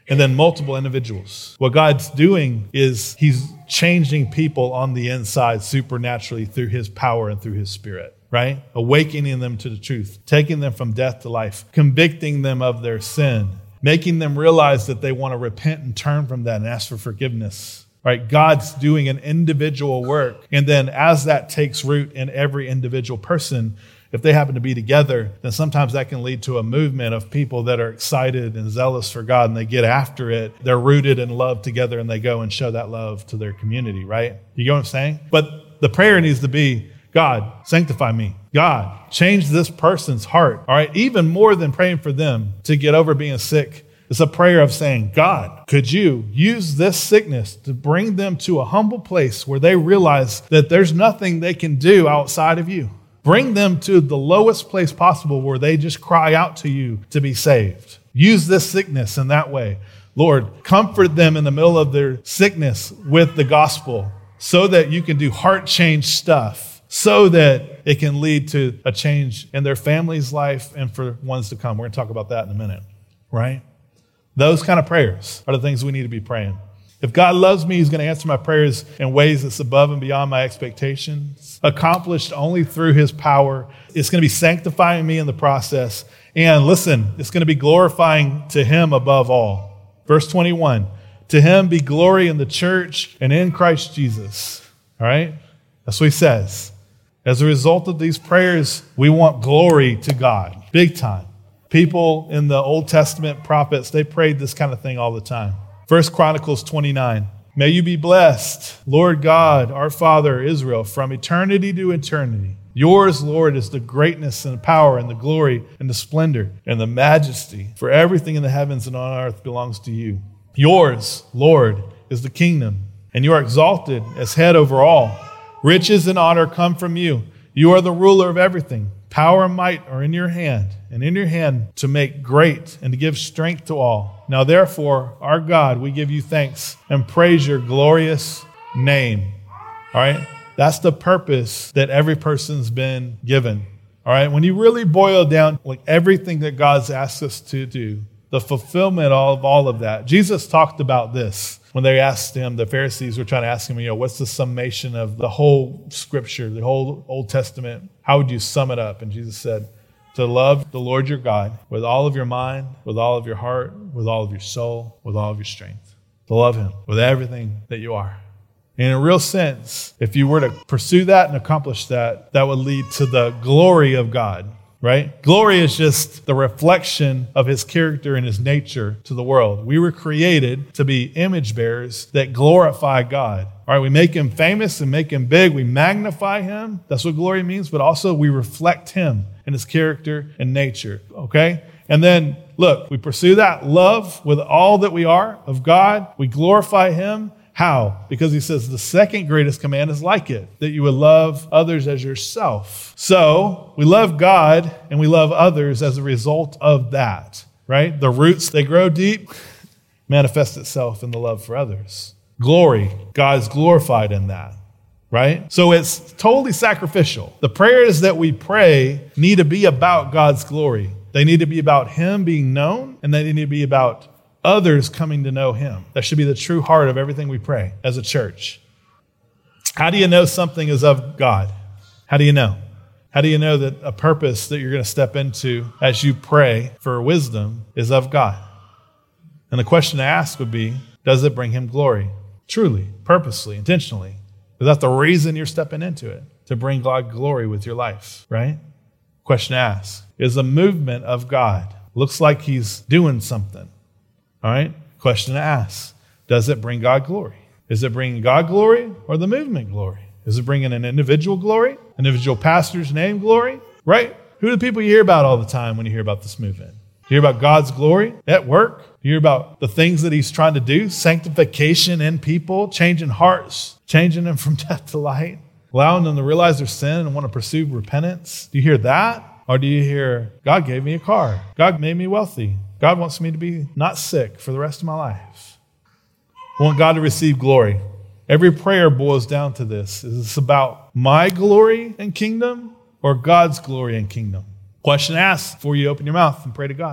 and then multiple individuals. What God's doing is he's changing people on the inside supernaturally through his power and through his spirit, right? Awakening them to the truth, taking them from death to life, convicting them of their sin, making them realize that they want to repent and turn from that and ask for forgiveness, right? God's doing an individual work. And then as that takes root in every individual person, if they happen to be together, then sometimes that can lead to a movement of people that are excited and zealous for God, and they get after it. They're rooted in love together, and they go and show that love to their community, right? You get what I'm saying? But the prayer needs to be, God, sanctify me. God, change this person's heart, all right? Even more than praying for them to get over being sick, it's a prayer of saying, God, could you use this sickness to bring them to a humble place where they realize that there's nothing they can do outside of you? Bring them to the lowest place possible where they just cry out to you to be saved. Use this sickness in that way. Lord, comfort them in the middle of their sickness with the gospel so that you can do heart change stuff, so that it can lead to a change in their family's life and for ones to come. We're going to talk about that in a minute, right? Those kind of prayers are the things we need to be praying. If God loves me, he's going to answer my prayers in ways that's above and beyond my expectations, accomplished only through his power. It's going to be sanctifying me in the process. And listen, it's going to be glorifying to him above all. Verse twenty-one, to him be glory in the church and in Christ Jesus. All right? That's what he says. As a result of these prayers, we want glory to God, big time. People in the Old Testament prophets, they prayed this kind of thing all the time. First Chronicles twenty-nine, may you be blessed, Lord God, our Father Israel, from eternity to eternity. Yours, Lord, is the greatness and the power and the glory and the splendor and the majesty, for everything in the heavens and on earth belongs to you. Yours, Lord, is the kingdom, and you are exalted as head over all. Riches and honor come from you. You are the ruler of everything. Power and might are in your hand, and in your hand to make great and to give strength to all. Now, therefore, our God, we give you thanks and praise your glorious name. All right? That's the purpose that every person's been given. All right? When you really boil down like everything that God's asked us to do, the fulfillment of all of that. Jesus talked about this when they asked him, the Pharisees were trying to ask him, you know, what's the summation of the whole scripture, the whole Old Testament? How would you sum it up? And Jesus said, to love the Lord your God with all of your mind, with all of your heart, with all of your soul, with all of your strength. To love him with everything that you are. And in a real sense, if you were to pursue that and accomplish that, that would lead to the glory of God. Right? Glory is just the reflection of his character and his nature to the world. We were created to be image bearers that glorify God. All right, we make him famous and make him big. We magnify him. That's what glory means. But also we reflect him and his character and nature. Okay? And then, look, we pursue that love with all that we are of God. We glorify him. How? Because he says the second greatest command is like it, that you would love others as yourself. So we love God and we love others as a result of that, right? The roots, they grow deep, manifest itself in the love for others. Glory, God's glorified in that, right? So it's totally sacrificial. The prayers that we pray need to be about God's glory. They need to be about him being known, and they need to be about others coming to know him. That should be the true heart of everything we pray as a church. How do you know something is of God? How do you know? How do you know that a purpose that you're going to step into as you pray for wisdom is of God? And the question to ask would be, does it bring him glory? Truly, purposely, intentionally. Is that the reason you're stepping into it? To bring God glory with your life, right? Question to ask. Is the movement of God? Looks like he's doing something. All right? Question to ask. Does it bring God glory? Is it bringing God glory or the movement glory? Is it bringing an individual glory? Individual pastor's name glory? Right? Who are the people you hear about all the time when you hear about this movement? Do you hear about God's glory at work? Do you hear about the things that he's trying to do? Sanctification in people, changing hearts, changing them from death to light, allowing them to realize their sin and want to pursue repentance. Do you hear that? Or do you hear, God gave me a car. God made me wealthy. God wants me to be not sick for the rest of my life. I want God to receive glory. Every prayer boils down to this. Is this about my glory and kingdom or God's glory and kingdom? Question asked before you open your mouth and pray to God.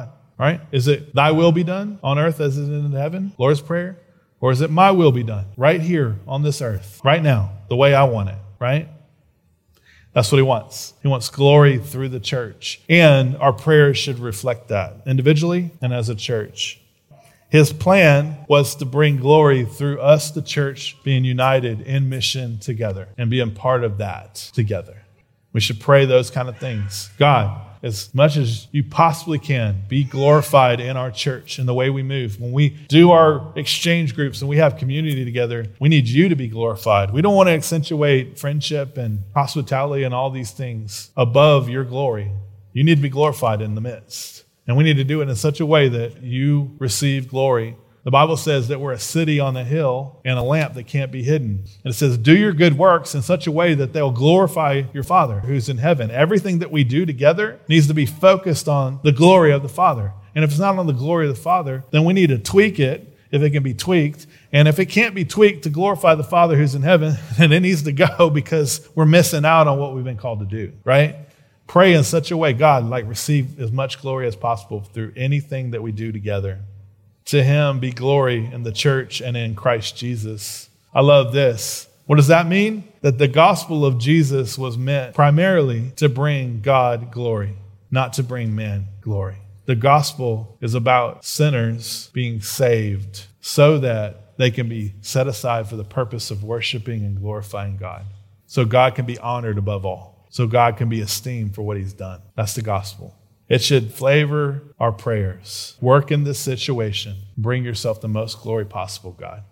right? Is it thy will be done on earth as it is in heaven, Lord's Prayer? Or is it my will be done right here on this earth, right now, the way I want it, right? That's what he wants. He wants glory through the church. And our prayers should reflect that individually and as a church. His plan was to bring glory through us, the church, being united in mission together and being part of that together. We should pray those kind of things. God, as much as you possibly can, be glorified in our church in the way we move. When we do our exchange groups and we have community together, we need you to be glorified. We don't want to accentuate friendship and hospitality and all these things above your glory. You need to be glorified in the midst. And we need to do it in such a way that you receive glory. The Bible says that we're a city on the hill and a lamp that can't be hidden. And it says, do your good works in such a way that they'll glorify your Father who's in heaven. Everything that we do together needs to be focused on the glory of the Father. And if it's not on the glory of the Father, then we need to tweak it if it can be tweaked. And if it can't be tweaked to glorify the Father who's in heaven, then it needs to go because we're missing out on what we've been called to do, right? Pray in such a way, God, like receive as much glory as possible through anything that we do together. To him be glory in the church and in Christ Jesus. I love this. What does that mean? That the gospel of Jesus was meant primarily to bring God glory, not to bring man glory. The gospel is about sinners being saved so that they can be set aside for the purpose of worshiping and glorifying God. So God can be honored above all. So God can be esteemed for what he's done. That's the gospel. It should flavor our prayers. Work in this situation. Bring yourself the most glory possible, God.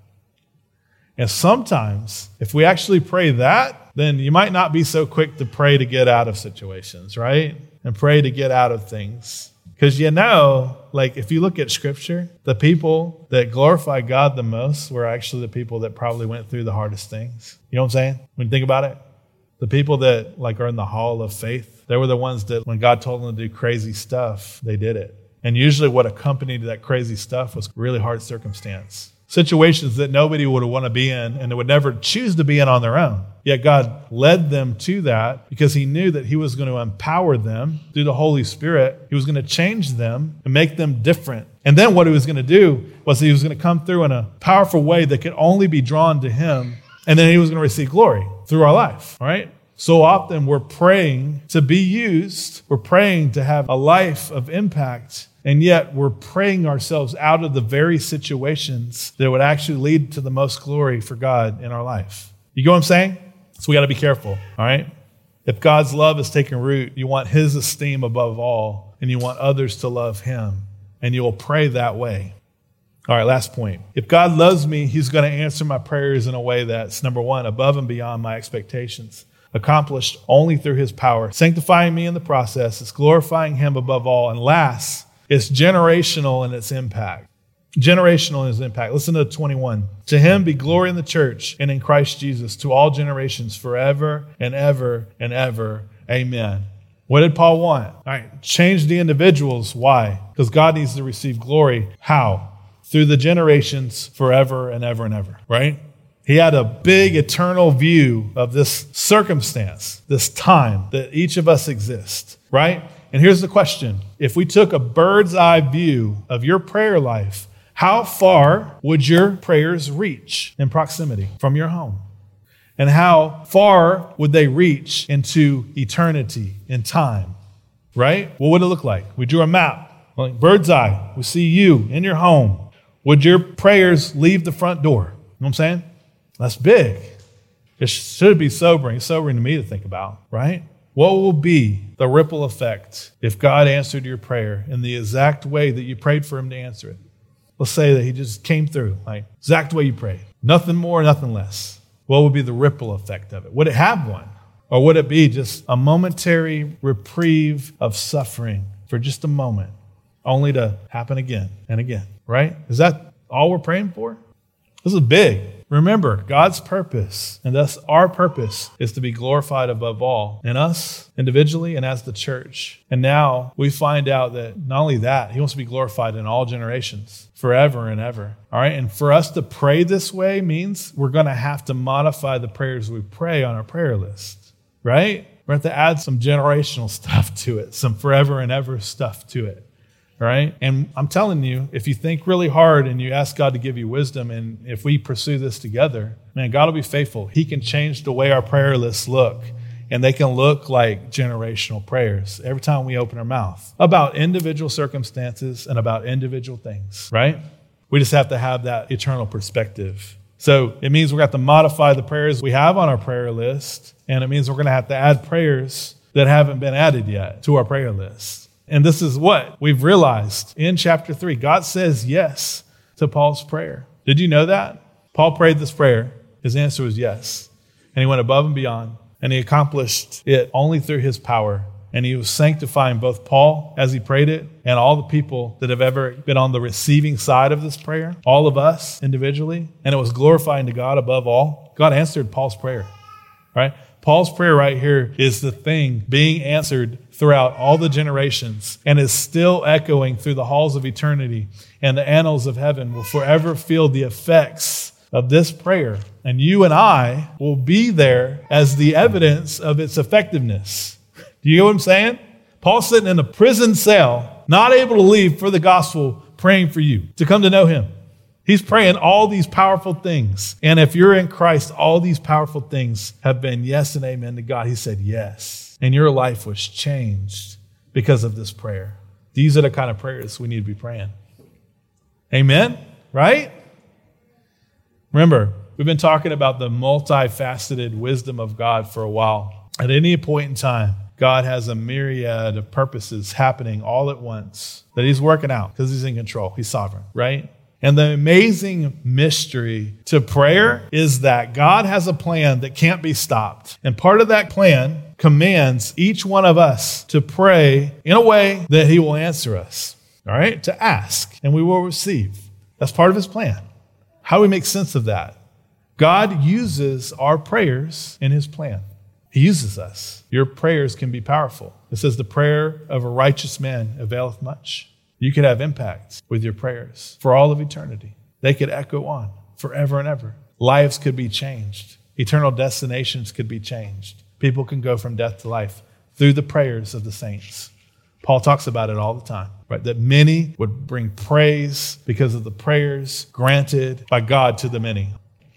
And sometimes, if we actually pray that, then you might not be so quick to pray to get out of situations, right? And pray to get out of things. Because you know, like if you look at Scripture, the people that glorify God the most were actually the people that probably went through the hardest things. You know what I'm saying? When you think about it? The people that like are in the hall of faith, they were the ones that when God told them to do crazy stuff, they did it. And usually what accompanied that crazy stuff was really hard circumstance. Situations that nobody would want to be in and they would never choose to be in on their own. Yet God led them to that because he knew that he was going to empower them through the Holy Spirit. He was going to change them and make them different. And then what he was going to do was he was going to come through in a powerful way that could only be drawn to him. And then he was going to receive glory through our life, right? So often we're praying to be used. We're praying to have a life of impact. And yet we're praying ourselves out of the very situations that would actually lead to the most glory for God in our life. You get what I'm saying? So we got to be careful, all right? If God's love is taking root, you want his esteem above all, and you want others to love him. And you will pray that way. All right, last point. If God loves me, he's going to answer my prayers in a way that's, number one, above and beyond my expectations, accomplished only through his power, sanctifying me in the process. It's glorifying him above all. And last, it's generational in its impact. Generational in its impact. Listen to twenty-one. To him be glory in the church and in Christ Jesus to all generations forever and ever and ever. Amen. What did Paul want? All right, change the individuals. Why? Because God needs to receive glory. How? Through the generations forever and ever and ever, right? He had a big eternal view of this circumstance, this time that each of us exist, right? And here's the question. If we took a bird's eye view of your prayer life, how far would your prayers reach in proximity from your home? And how far would they reach into eternity in time, right? What would it look like? We drew a map, like bird's eye. We see you in your home. Would your prayers leave the front door? You know what I'm saying? That's big. It should be sobering. It's sobering to me to think about, right? What will be the ripple effect if God answered your prayer in the exact way that you prayed for him to answer it? Let's say that he just came through, like exact way you prayed. Nothing more, nothing less. What would be the ripple effect of it? Would it have one? Or would it be just a momentary reprieve of suffering for just a moment, only to happen again and again, right? Is that all we're praying for? This is big. Remember, God's purpose, and thus our purpose, is to be glorified above all in us individually and as the church. And now we find out that not only that, he wants to be glorified in all generations, forever and ever. All right. And for us to pray this way means we're going to have to modify the prayers we pray on our prayer list, right? We're going to have to add some generational stuff to it, some forever and ever stuff to it. right? And I'm telling you, if you think really hard and you ask God to give you wisdom, and if we pursue this together, man, God will be faithful. He can change the way our prayer lists look, and they can look like generational prayers every time we open our mouth about individual circumstances and about individual things, right? We just have to have that eternal perspective. So it means we're going to have to modify the prayers we have on our prayer list, and it means we're going to have to add prayers that haven't been added yet to our prayer list. And this is what we've realized in chapter three. God says yes to Paul's prayer. Did you know that? Paul prayed this prayer. His answer was yes. And he went above and beyond, and he accomplished it only through his power. And he was sanctifying both Paul as he prayed it and all the people that have ever been on the receiving side of this prayer, all of us individually. And it was glorifying to God above all. God answered Paul's prayer, right? Paul's prayer right here is the thing being answered throughout all the generations and is still echoing through the halls of eternity, and the annals of heaven will forever feel the effects of this prayer. And you and I will be there as the evidence of its effectiveness. Do you know what I'm saying? Paul's sitting in a prison cell, not able to leave for the gospel, praying for you to come to know him. He's praying all these powerful things. And if you're in Christ, all these powerful things have been yes and amen to God. He said yes. And your life was changed because of this prayer. These are the kind of prayers we need to be praying. Amen? Right? Remember, we've been talking about the multifaceted wisdom of God for a while. At any point in time, God has a myriad of purposes happening all at once that he's working out because he's in control. He's sovereign, right? And the amazing mystery to prayer is that God has a plan that can't be stopped. And part of that plan commands each one of us to pray in a way that he will answer us, all right? To ask, and we will receive. That's part of his plan. How do we make sense of that? God uses our prayers in his plan. He uses us. Your prayers can be powerful. It says the prayer of a righteous man availeth much. You could have impact with your prayers for all of eternity. They could echo on forever and ever. Lives could be changed. Eternal destinations could be changed. People can go from death to life through the prayers of the saints. Paul talks about it all the time, right? That many would bring praise because of the prayers granted by God to the many.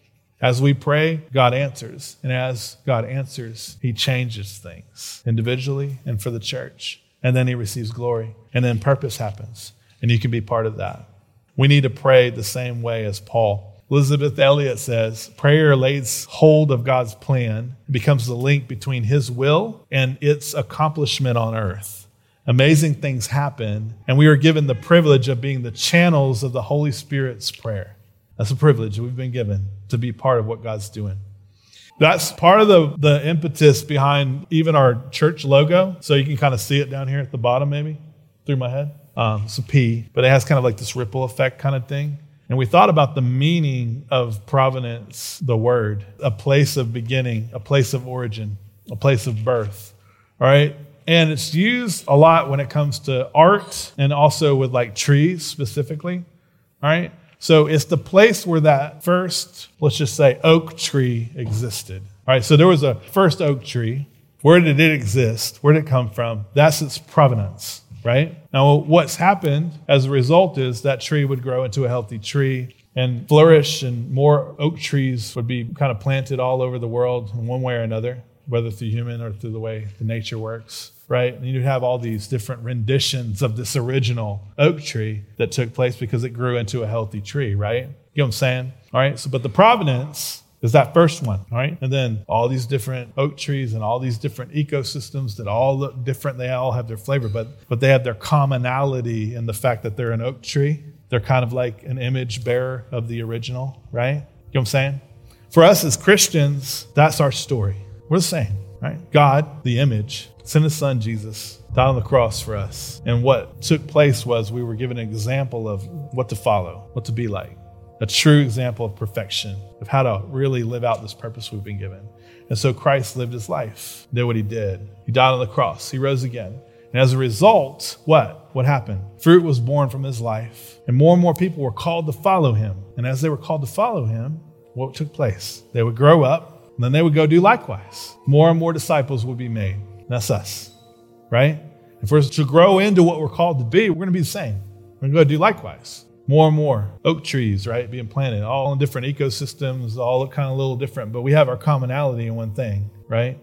As we pray, God answers. And as God answers, he changes things individually and for the church. And then he receives glory. And then purpose happens. And you can be part of that. We need to pray the same way as Paul. Elizabeth Elliot says, prayer lays hold of God's plan. It becomes the link between his will and its accomplishment on earth. Amazing things happen. And we are given the privilege of being the channels of the Holy Spirit's prayer. That's a privilege we've been given to be part of what God's doing. That's part of the, the impetus behind even our church logo. So you can kind of see it down here at the bottom, maybe, through my head. Um, it's a P, but it has kind of like this ripple effect kind of thing. And we thought about the meaning of provenance, the word, a place of beginning, a place of origin, a place of birth. All right. And it's used a lot when it comes to art and also with like trees specifically. All right. So it's the place where that first, let's just say, oak tree existed. All right, so there was a first oak tree. Where did it exist? Where did it come from? That's its provenance, right? Now, what's happened as a result is that tree would grow into a healthy tree and flourish, and more oak trees would be kind of planted all over the world in one way or another, whether through human or through the way the nature works. Right? And you'd have all these different renditions of this original oak tree that took place because it grew into a healthy tree, right? You know what I'm saying? All right. So, but the provenance is that first one, all right? And then all these different oak trees and all these different ecosystems that all look different. They all have their flavor, but, but they have their commonality in the fact that they're an oak tree. They're kind of like an image bearer of the original, right? You know what I'm saying? For us as Christians, that's our story. We're the same, right? God, the image, sent his son, Jesus, died on the cross for us. And what took place was we were given an example of what to follow, what to be like. A true example of perfection, of how to really live out this purpose we've been given. And so Christ lived his life, did what he did. He died on the cross. He rose again. And as a result, what? What happened? Fruit was born from his life. And more and more people were called to follow him. And as they were called to follow him, what took place? They would grow up, and then they would go do likewise. More and more disciples would be made. That's us, right? If we're to grow into what we're called to be, we're going to be the same. We're going to go do likewise. More and more oak trees, right, being planted, all in different ecosystems, all look kind of a little different, but we have our commonality in one thing, right?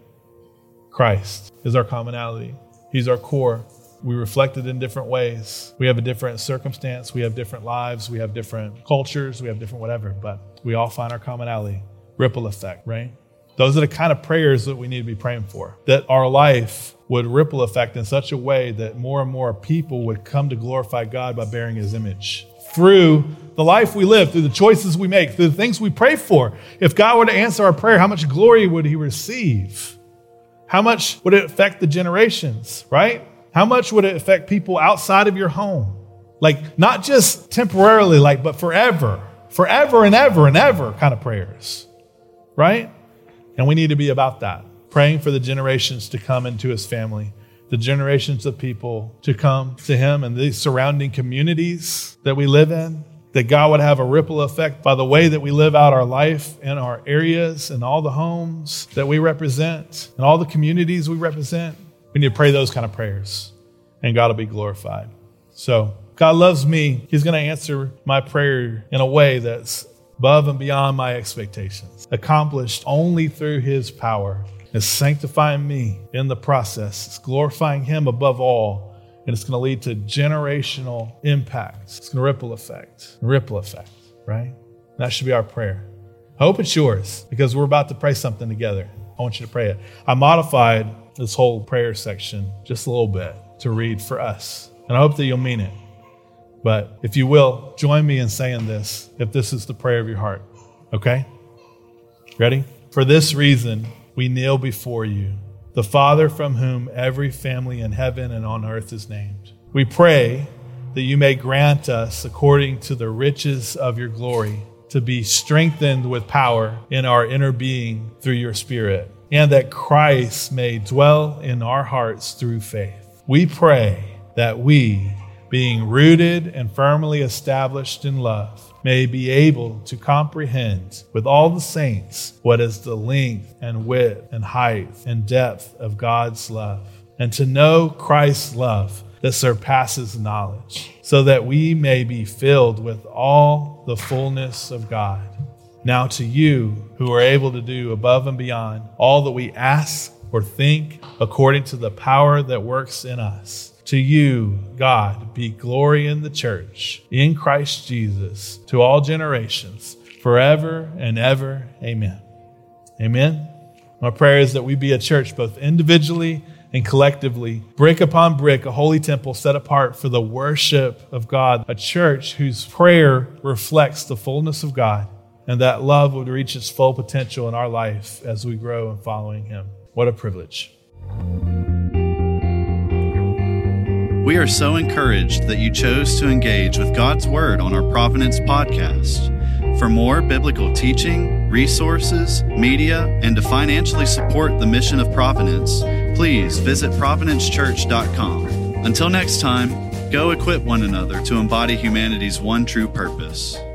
Christ is our commonality. He's our core. We reflect it in different ways. We have a different circumstance. We have different lives. We have different cultures. We have different whatever, but we all find our commonality. Ripple effect, right? Those are the kind of prayers that we need to be praying for, that our life would ripple effect in such a way that more and more people would come to glorify God by bearing his image. Through the life we live, through the choices we make, through the things we pray for. If God were to answer our prayer, how much glory would he receive? How much would it affect the generations, right? How much would it affect people outside of your home? Like, not just temporarily, like, but forever, forever and ever and ever kind of prayers, right? And we need to be about that, praying for the generations to come into his family, the generations of people to come to him and the surrounding communities that we live in, that God would have a ripple effect by the way that we live out our life in our areas and all the homes that we represent and all the communities we represent. We need to pray those kind of prayers, and God will be glorified. So God loves me. He's going to answer my prayer in a way that's above and beyond my expectations, accomplished only through his power. It's sanctifying me in the process. It's glorifying him above all. And it's going to lead to generational impacts. It's going to ripple effect, ripple effect, right? That should be our prayer. I hope it's yours, because we're about to pray something together. I want you to pray it. I modified this whole prayer section just a little bit to read for us. And I hope that you'll mean it. But if you will, join me in saying this, if this is the prayer of your heart. Okay? Ready? For this reason, we kneel before you, the Father from whom every family in heaven and on earth is named. We pray that you may grant us, according to the riches of your glory, to be strengthened with power in our inner being through your Spirit, and that Christ may dwell in our hearts through faith. We pray that we, being rooted and firmly established in love, may be able to comprehend with all the saints what is the length and width and height and depth of God's love, and to know Christ's love that surpasses knowledge, so that we may be filled with all the fullness of God. Now to you, who are able to do above and beyond all that we ask or think, according to the power that works in us, to you, God, be glory in the church, in Christ Jesus, to all generations, forever and ever. Amen. Amen. My prayer is that we be a church, both individually and collectively, brick upon brick, a holy temple set apart for the worship of God, a church whose prayer reflects the fullness of God, and that love would reach its full potential in our life as we grow in following him. What a privilege. We are so encouraged that you chose to engage with God's Word on our Providence podcast. For more biblical teaching, resources, media, and to financially support the mission of Providence, please visit providence church dot com. Until next time, go equip one another to embody humanity's one true purpose.